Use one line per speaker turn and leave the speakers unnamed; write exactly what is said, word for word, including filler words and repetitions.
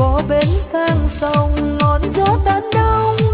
có bến sang sông ngọn gió tan đông